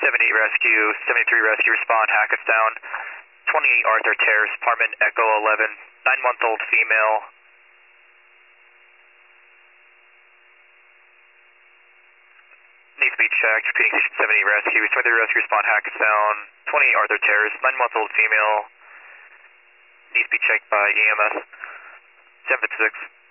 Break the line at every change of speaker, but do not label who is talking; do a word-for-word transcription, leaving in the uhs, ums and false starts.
seventy-eight Rescue, seventy-three Rescue, respond, Hackettstown, twenty-eight Arthur Terrace, apartment Echo eleven, nine-month-old female. Needs to be checked, repeating seventy-eight Rescue, twenty-three Rescue, respond, Hackettstown, twenty-eight Arthur Terrace, nine-month-old female. Needs to be checked by E M S. seven six.